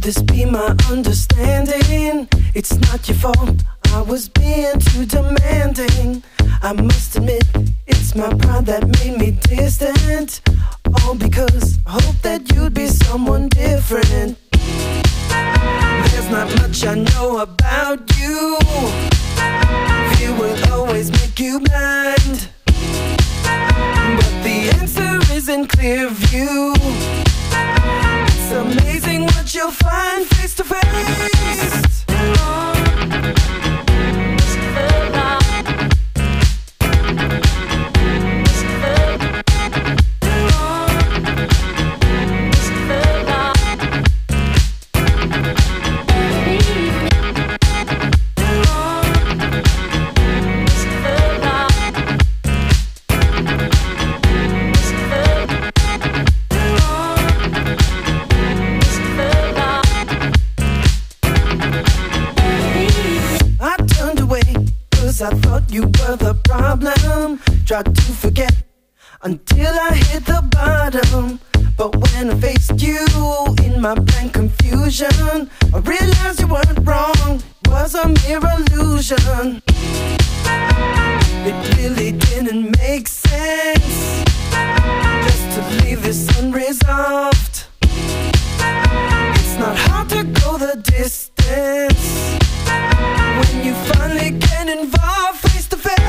this be my understanding? It's not your fault, I was being too demanding. I must admit, it's my pride that made me distant. All because I hope that you'd be someone different. There's not much I know about you. Fear will always make you blind, but the answer is in clear view. It's amazing what you'll find face to face. I thought you were the problem. Tried to forget until I hit the bottom. But when I faced you in my blank confusion, I realized you weren't wrong, it was a mere illusion. It really didn't make sense just to leave this unresolved. It's not hard to go the distance when you finally get involved face to face.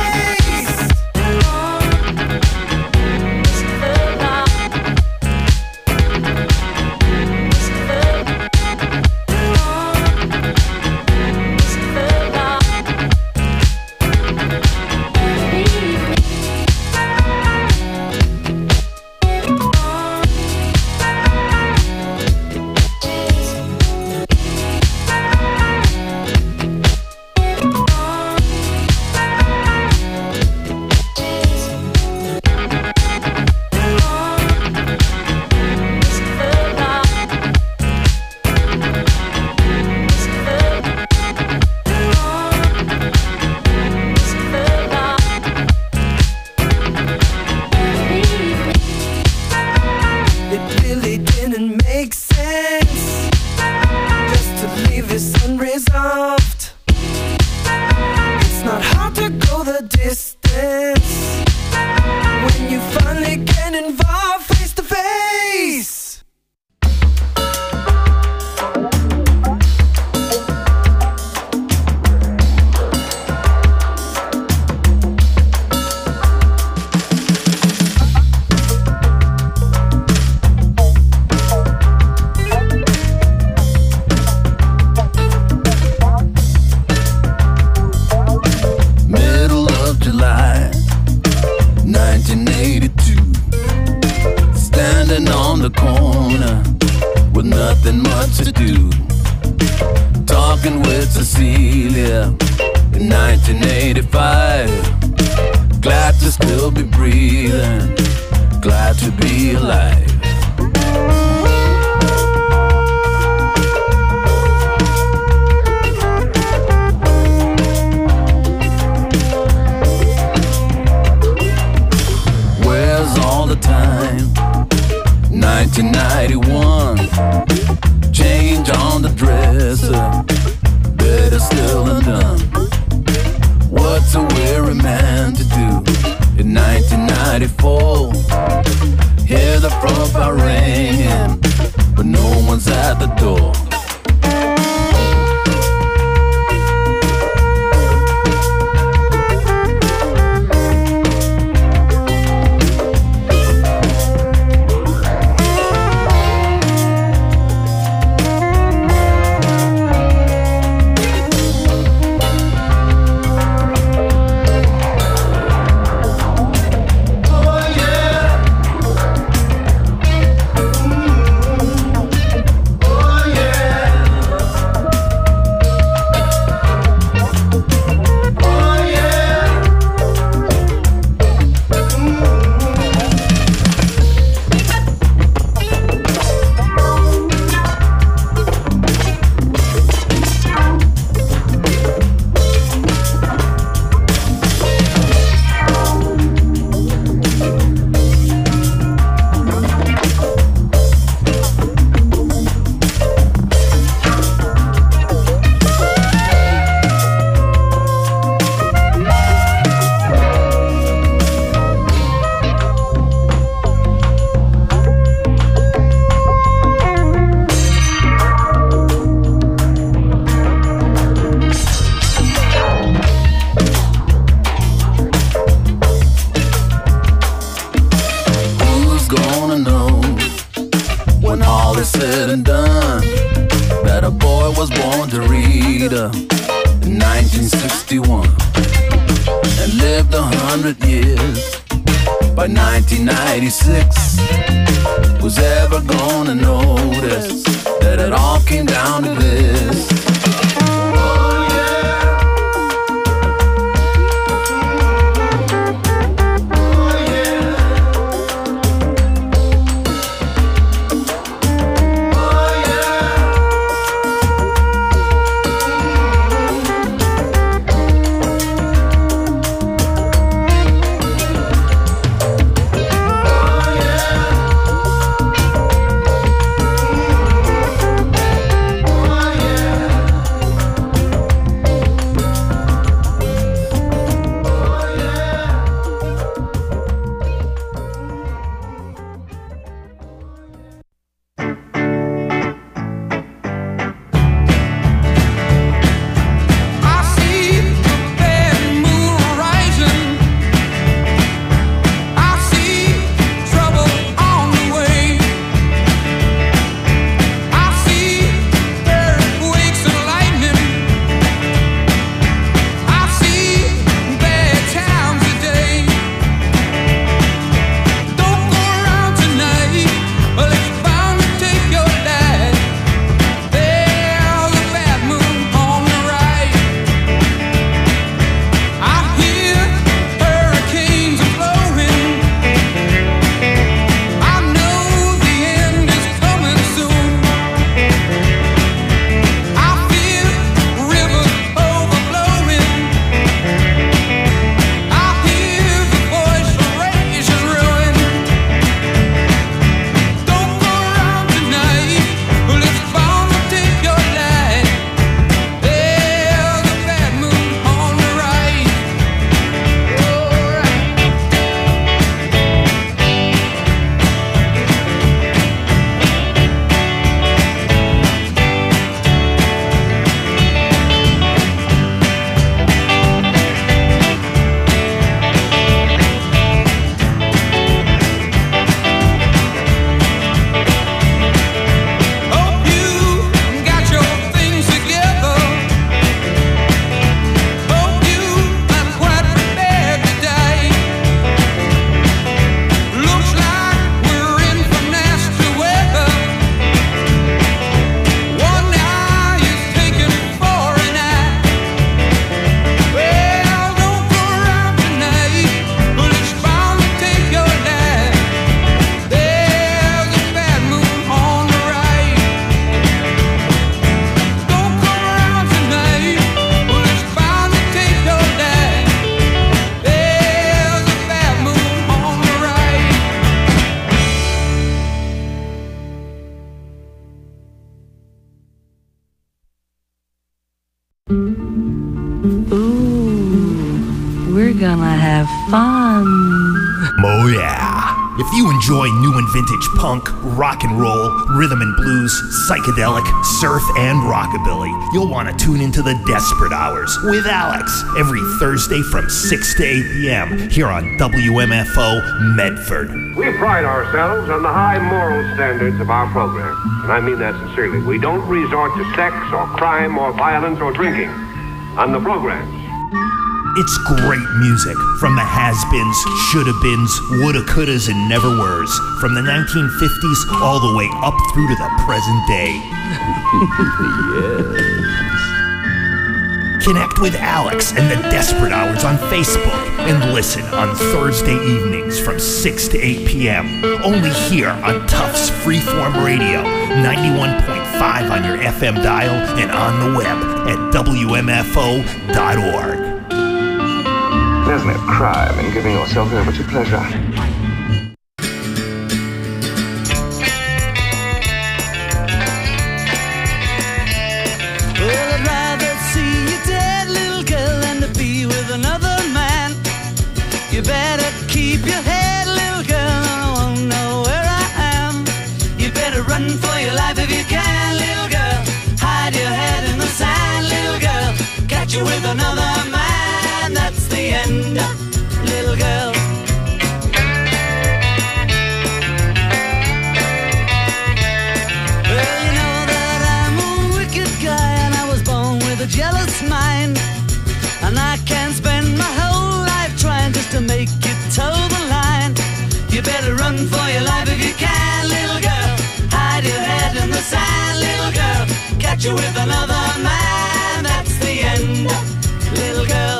is said and done, that a boy was born to read in 1961 and lived 100 years. By 1996, was ever gonna notice that it all came down to this? gonna have fun. Oh yeah. If you enjoy new and vintage punk, rock and roll, rhythm and blues, psychedelic, surf, and rockabilly, you'll want to tune into the Desperate Hours with Alex every Thursday from 6 to 8 p.m. here on WMFO Medford. We pride ourselves on the high moral standards of our program, and I mean that sincerely. We don't resort to sex or crime or violence or drinking on the programs. It's great music from the has-beens, shoulda-beens, woulda-couldas, and never-weres, from the 1950s all the way up through to the present day. Yes. Connect with Alex and the Desperate Hours on Facebook and listen on Thursday evenings from 6 to 8 p.m. Only here on Tufts Freeform Radio, 91.5 on your FM dial and on the web at WMFO.org. There's no crime in giving yourself over to pleasure. Well, I'd rather see you dead, little girl, than to be with another man. You better keep your head, little girl, I won't know where I am. You better run for your life if you can, little girl. Hide your head in the sand, little girl. Catch you with another man. That's the end, little girl. your life if you can, little girl. Hide your head in the sand, little girl. Catch you with another man, that's the end, little girl.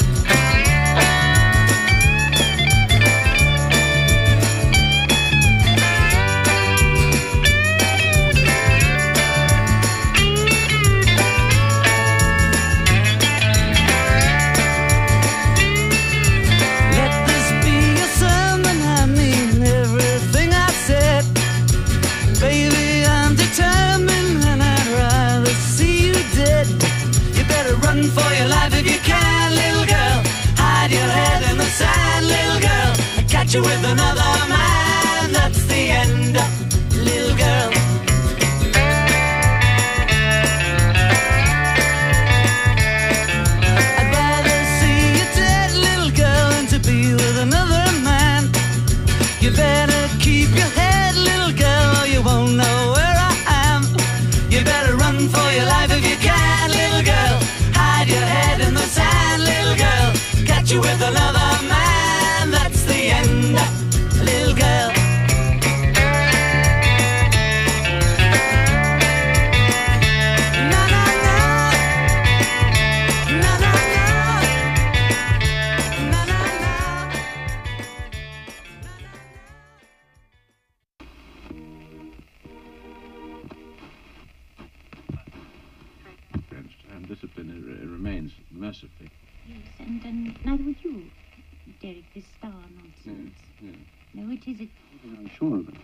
Run for your life if you can, little girl. Hide your head in the sand, little girl. Catch you with another man, that's the end, little girl. I'd rather see you dead, little girl, than to be with another man. You better keep your head, little girl, or you won't know where I am. You better run for your life if you can, little girl. Hide your head in the sand, little girl. Catch you with another man, that's the end, little girl. Na na na, na na na, na na na. And discipline remains mercifully. Yes, and neither would you, Derek, this star nonsense. Yes. No, it isn't. I'm sure of it.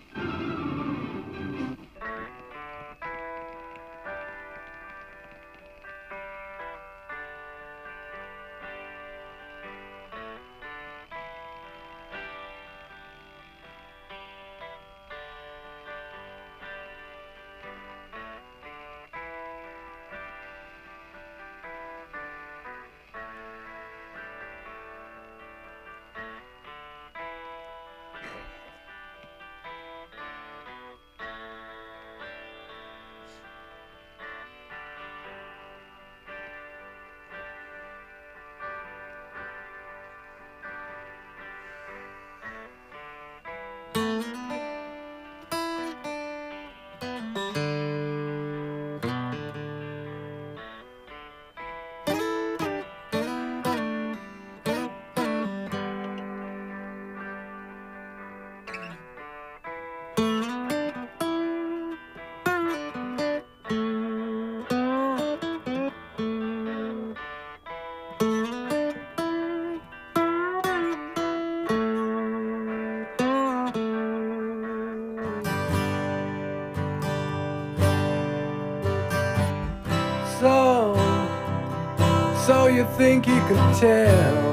So you think you can tell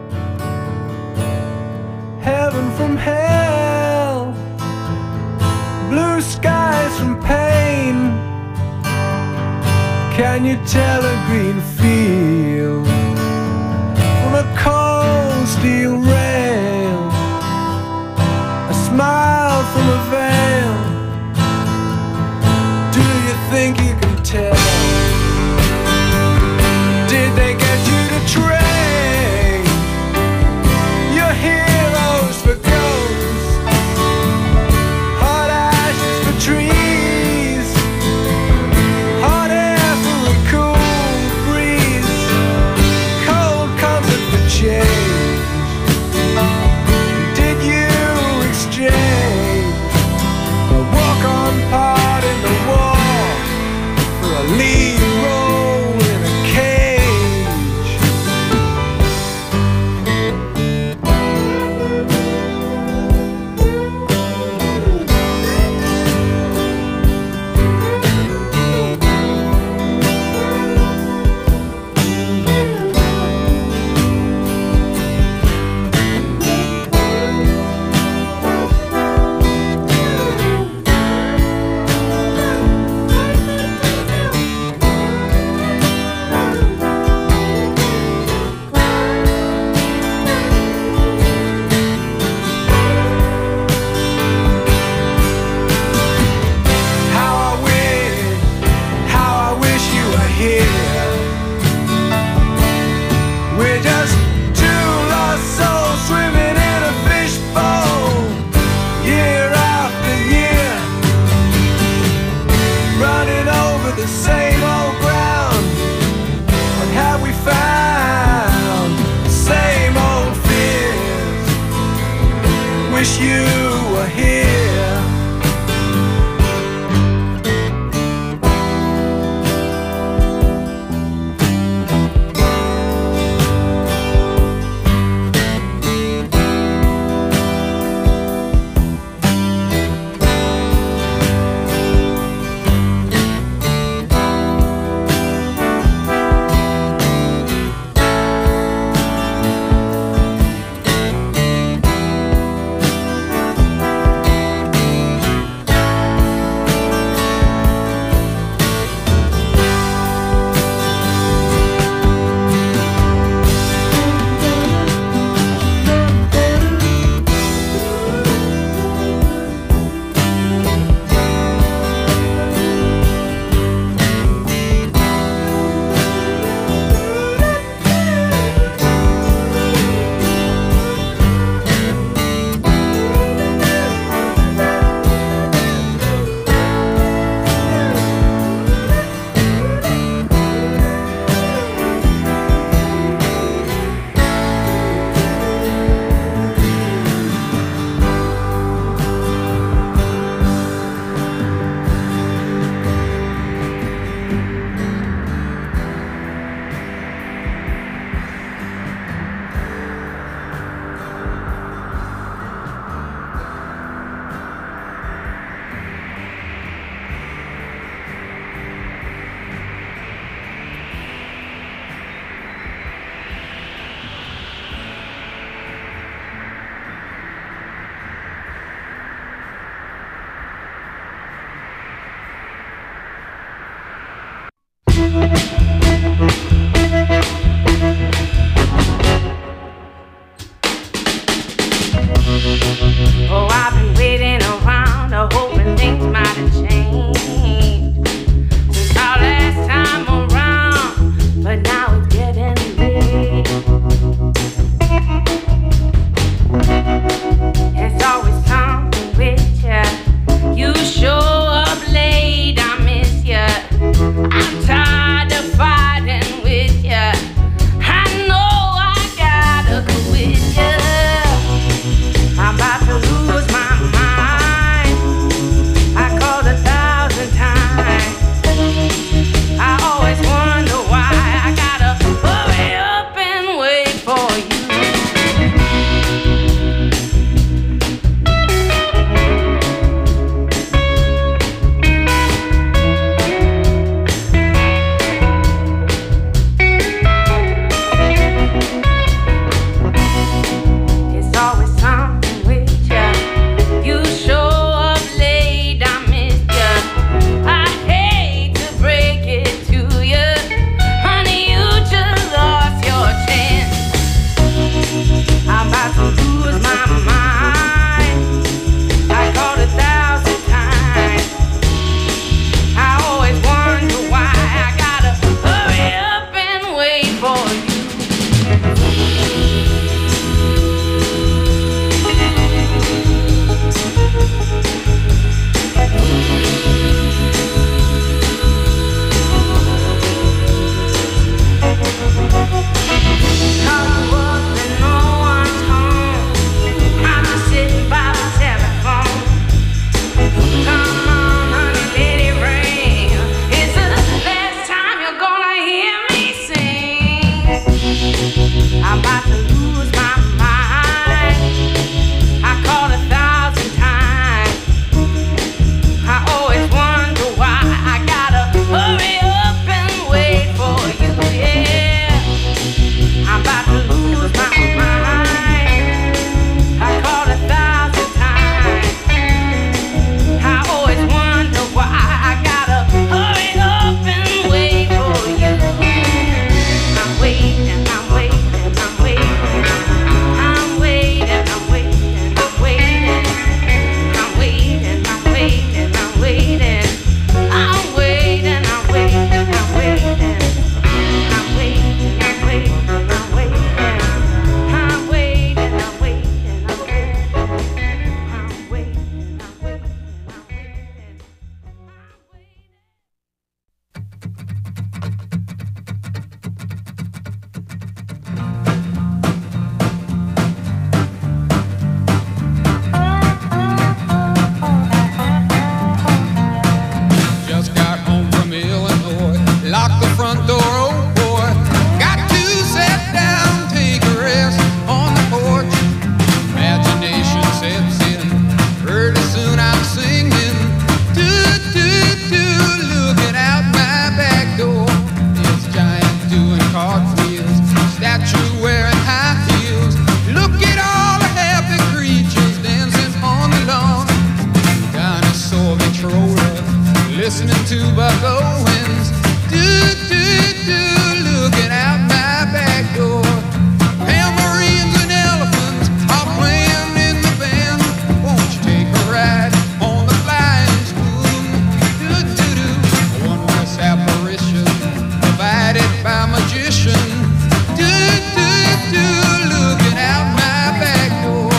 heaven from hell, blue skies from pain? Can you tell a green field from a cold steel rail, a smile from a veil? Do you think you can tell? Did they get you to trade your heroes for ghosts, hot ashes for trees, hot air for a cool breeze, cold comfort for change? listening to Buck Owens. Looking out my back door. Tambourines and elephants are playing in the band. Won't you take a ride on the flying spoon? A wondrous apparition provided by magician. Looking out my back door.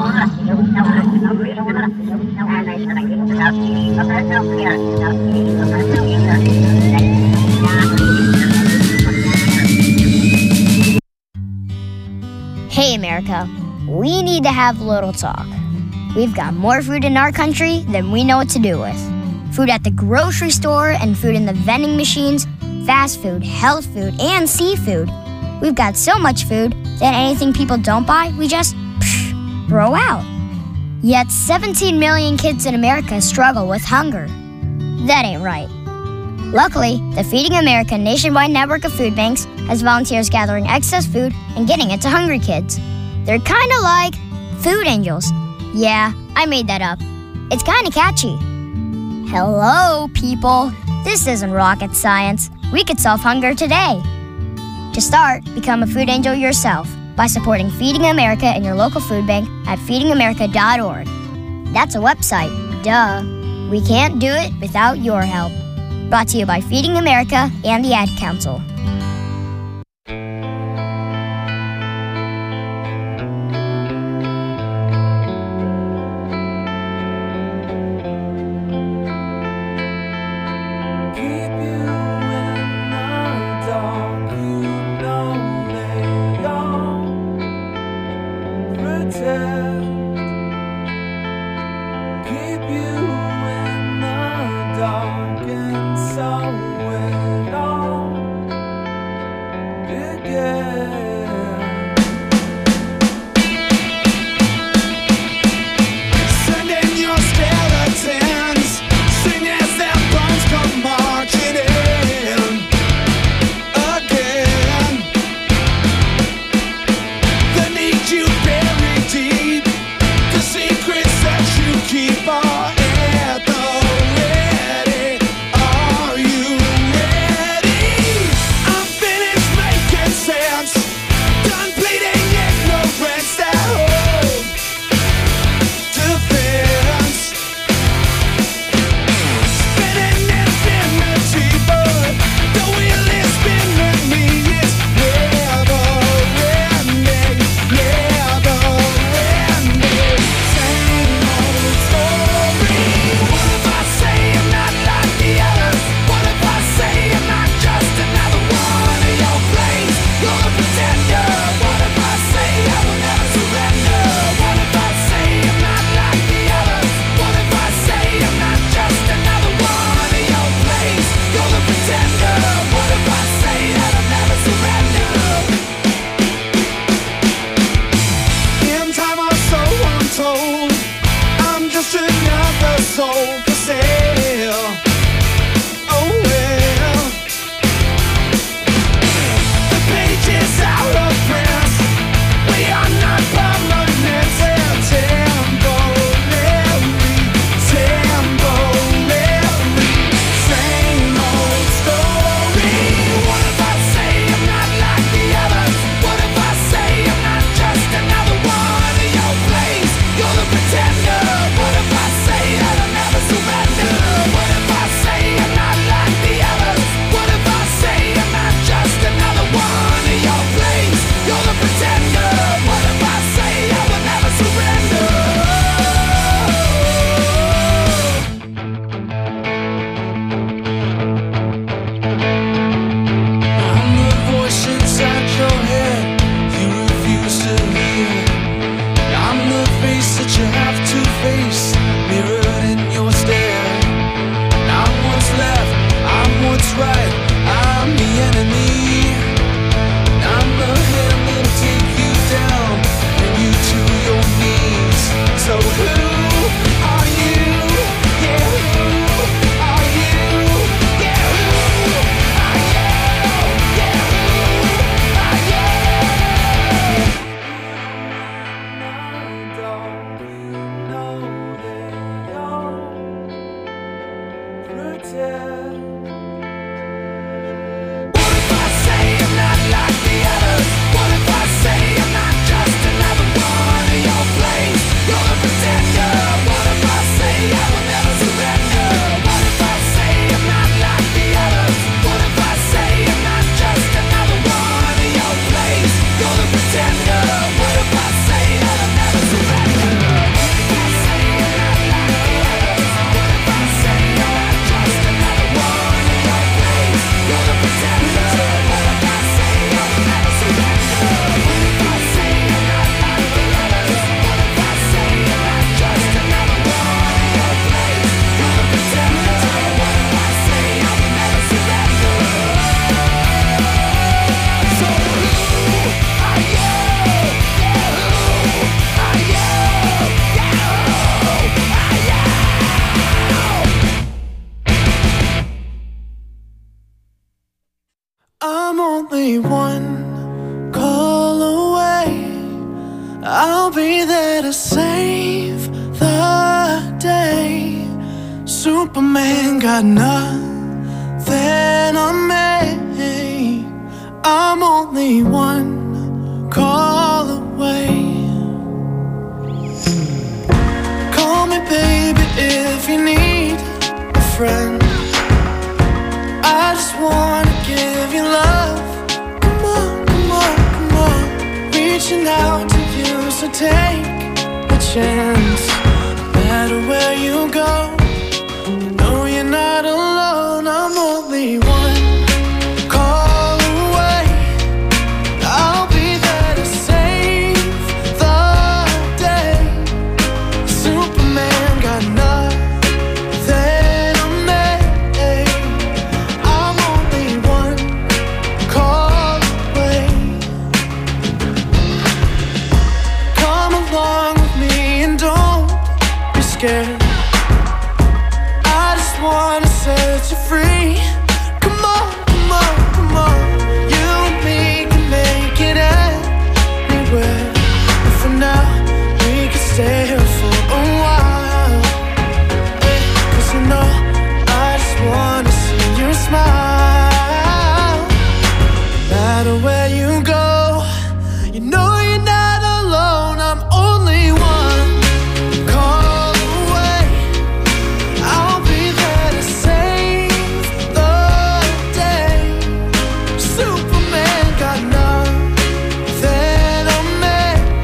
Hey, America, we need to have a little talk. We've got more food in our country than we know what to do with. Food at the grocery store and food in the vending machines, fast food, health food, and seafood. We've got so much food that anything people don't buy, we just throw out. Yet 17 million kids in America struggle with hunger. That ain't right. Luckily, the Feeding America nationwide network of food banks has volunteers gathering excess food and getting it to hungry kids. They're kind of like food angels. Yeah, I made that up. It's kind of catchy. Hello, people. This isn't rocket science. We could solve hunger today. To start, become a food angel yourself by supporting Feeding America and your local food bank at feedingamerica.org. That's a website, duh. We can't do it without your help. Brought to you by Feeding America and the Ad Council. What if I say that I'll never surrender? only one call away. I'll be there to save the day. Superman got nothing on me. I'm only one call away. Call me baby if you need a friend. I just wanna give you love. Come on, come on, come on. Reaching out to you, so take a chance. No matter where you go, you know you're not alone. I'm only one call away. I'll be there to save the day. Superman got nothing on me. I'm only one call away. Come along with me and don't be scared. I just wanna set you free. Come on, come on, come on. You and me can make it anywhere. And for now, we can stay here for a while. Hey, 'cause you know, I just wanna see you smile. No matter where you go, you know you're not alone. I'm only one call away. I'll be there to save the day. Superman got nothing on me.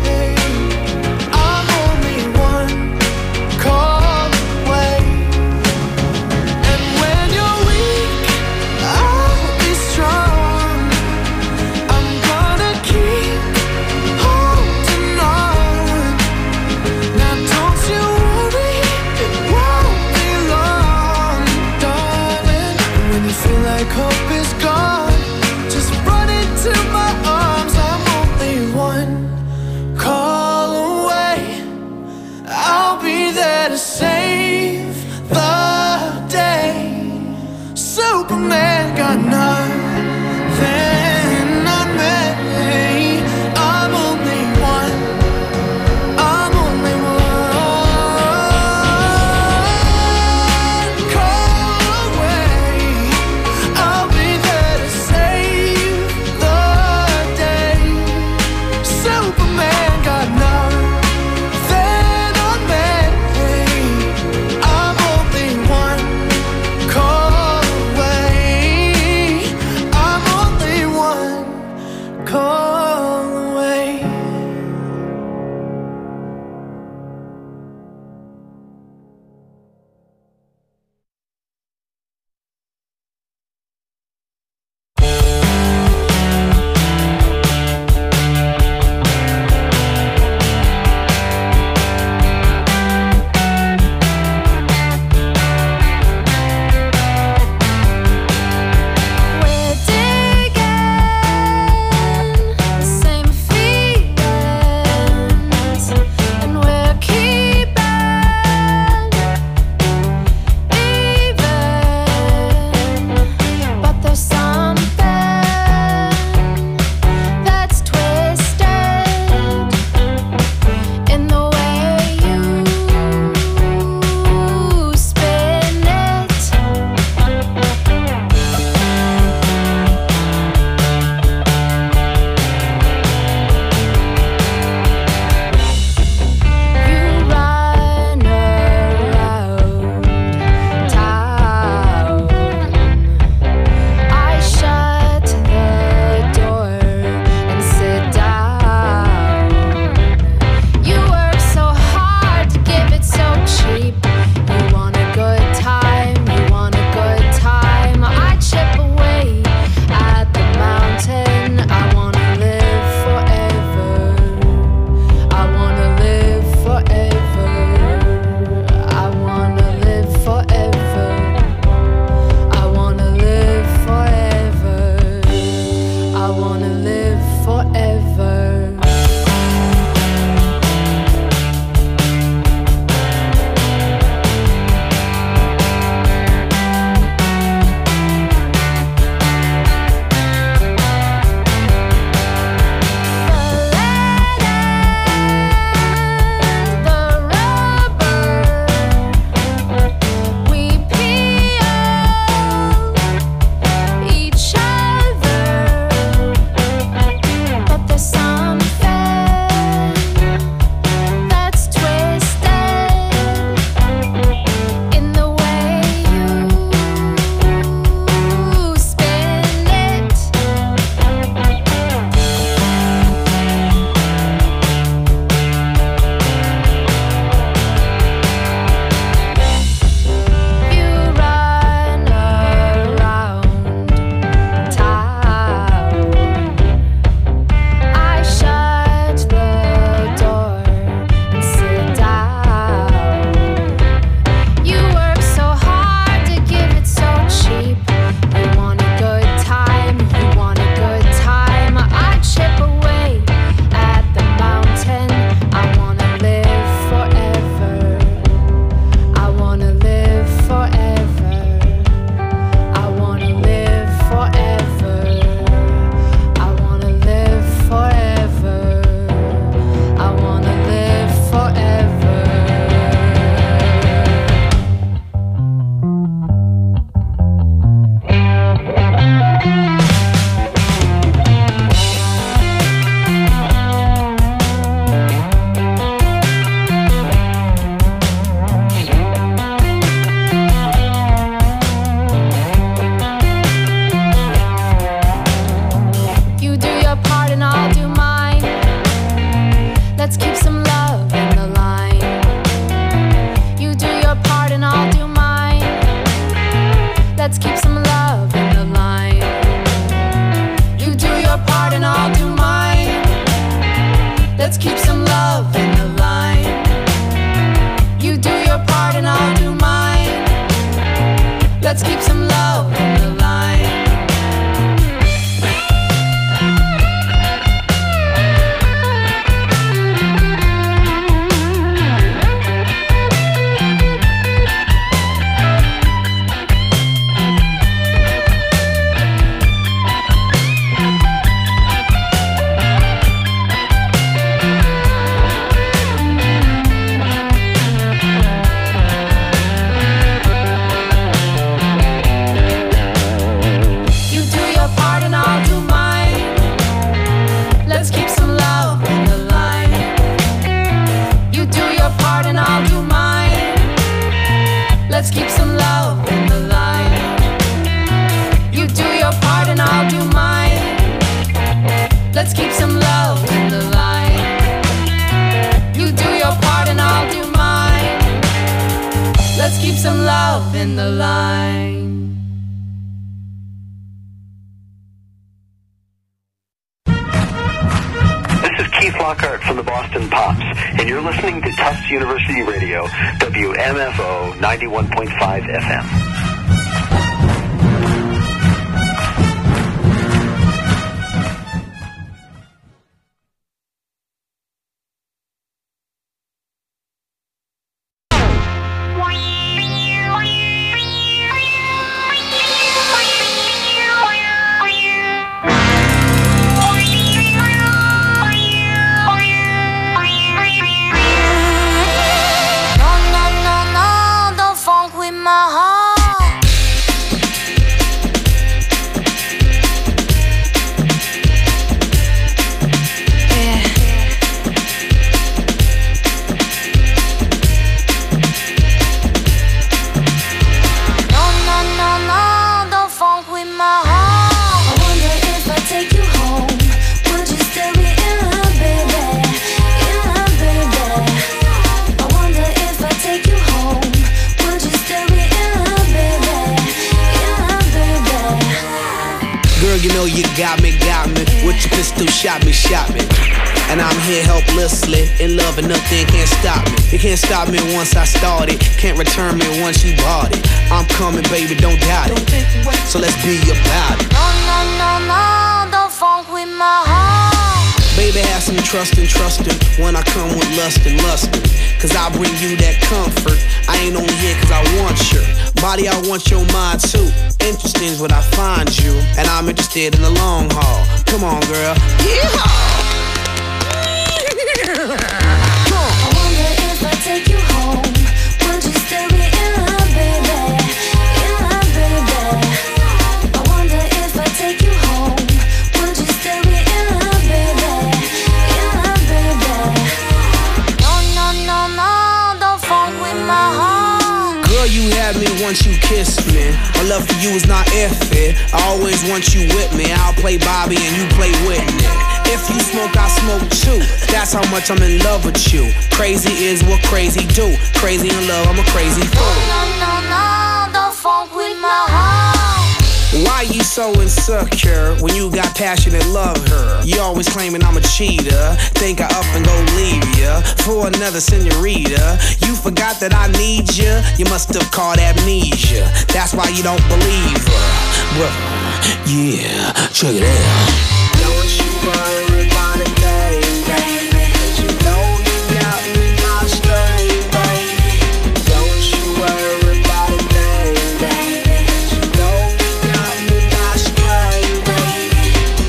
I'm only one call away. And when you're weak, I'll be strong. I'm gonna keep holding on. Now don't you worry, it won't be long, darling. And when you feel like hope is gone, just run into my arms. I'm only one call away. I'll be there to save the day. Superman got nothing on me. I'm only one. I'm only one call away. I'll be there to save the day. Superman got nothing on me. Let's keep some love in the line. Let's keep some love in the line. You do your part and I'll do mine. Let's keep some love in the line. You do your part and I'll do mine. Let's keep some love in the line. Keith Lockhart from the Boston Pops, and you're listening to Tufts University Radio, WMFO 91.5 FM. Shot me. And I'm here helplessly, in love and nothing can't stop me. You can't stop me once I started, can't return me once you bought it. I'm coming, baby, don't doubt it. So let's be about it. No, don't funk with my heart. Baby, have some trust and when I come with lust and lustin'. Cause I bring you that comfort. I ain't only here cause I want your body, I want your mind too. Interesting is what I find you, and I'm interested in the long haul. Come on, girl. Yeehaw! I wonder if I take you home, would you still be in love, baby? In love, baby. I wonder if I take you home, would you still be in love, baby? In love, baby. No, don't funk with my heart. Girl, you had me once you kissed me. My love for you is not iffy. I always want you with me. I'll play Bobby and you play Whitney. If you smoke, I smoke too. That's how much I'm in love with you. Crazy is what crazy do. Crazy in love, I'm a crazy fool. No, don't funk with my heart. Why you so insecure when you got passion and love her? You always claiming I'm a cheater. Think I up and go leave ya for another senorita. You forgot that I need ya. You must have caught amnesia. That's why you don't believe her. Well, yeah, check it out. Don't you worry about a thing, baby. 'Cause you know you got me my string, baby. Don't you worry about a thing, baby. 'Cause you know you got me my string, baby.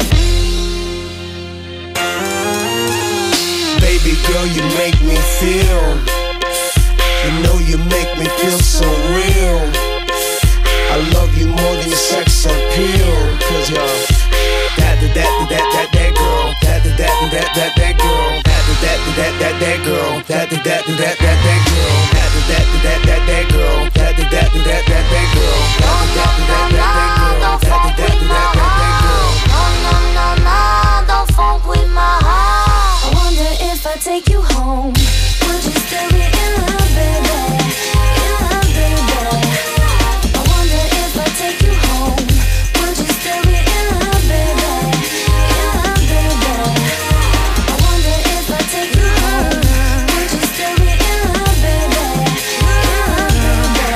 Baby girl, you make me feel. You know you make me feel so real. I love you more than sex appeal. 'Cause you're that girl, that girl, that girl, that girl, that girl, that girl, No, don't funk with my heart. I wonder if I take you home, would you still be in love, baby? In love, baby. I wonder if I take you home, would you still be in love, baby? In love, baby. I wonder if I take you home, would you still be in love, baby? In love, baby.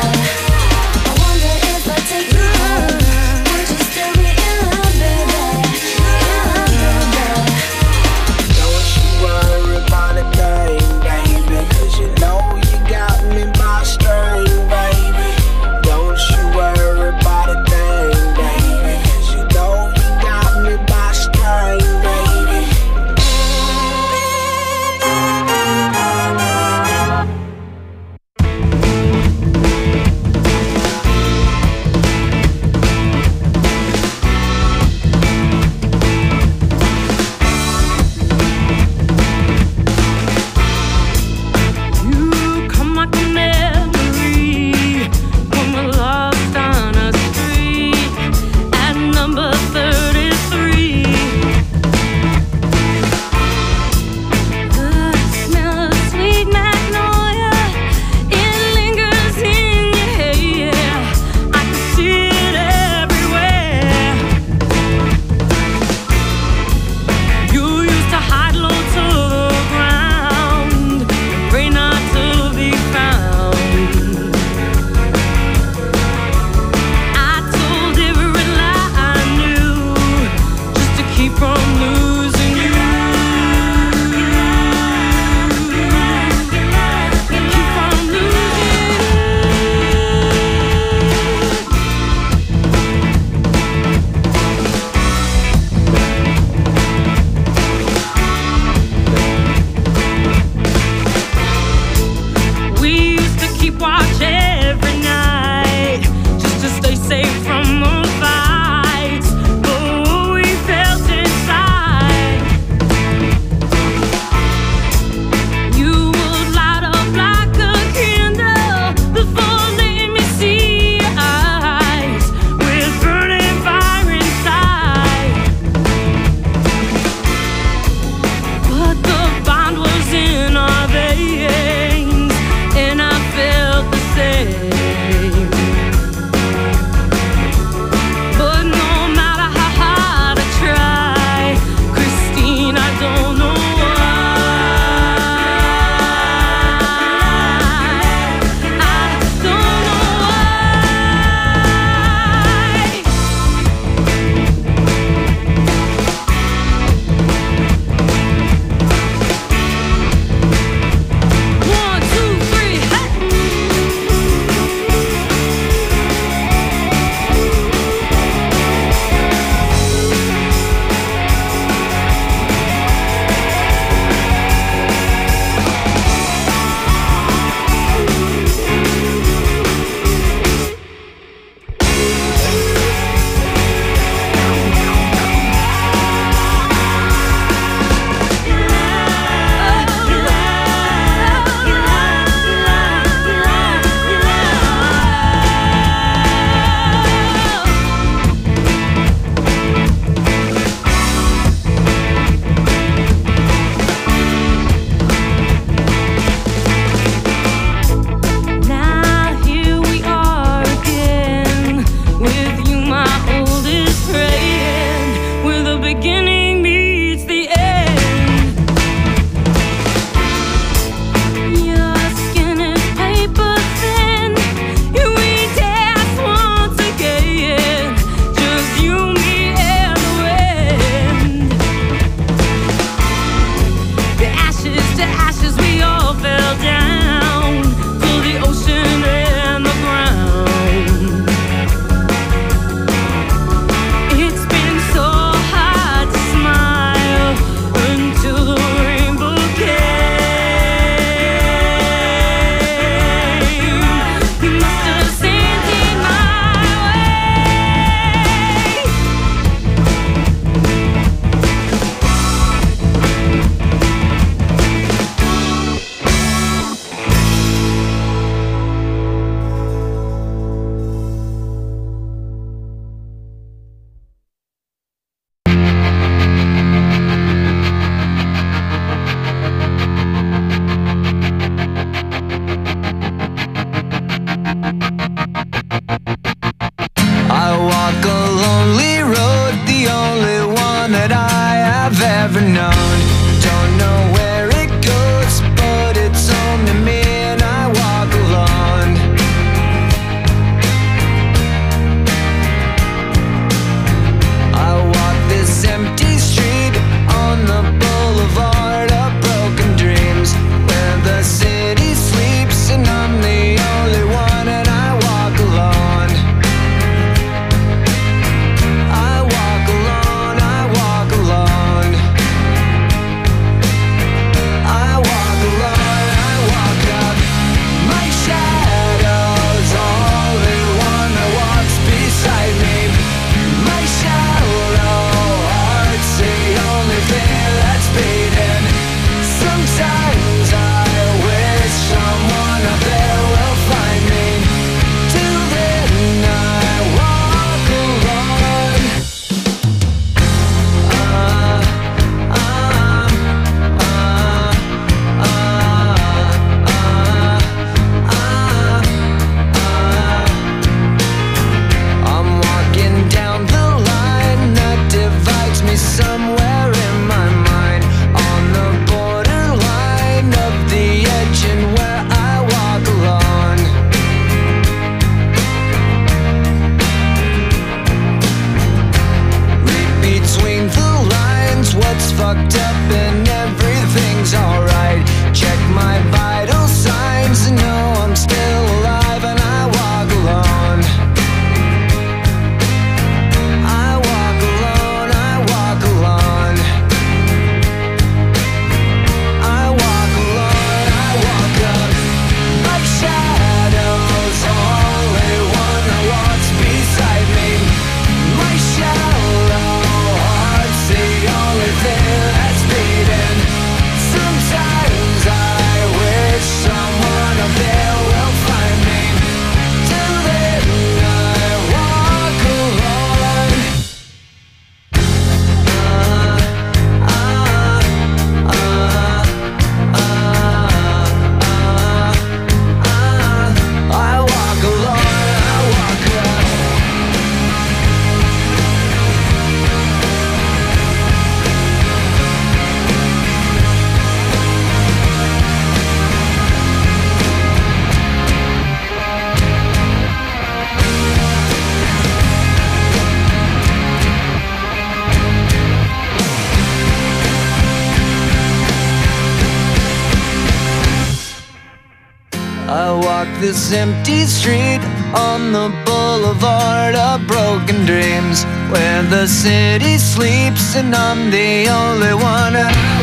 walk this empty street on the boulevard of broken dreams, where the city sleeps and I'm the only one.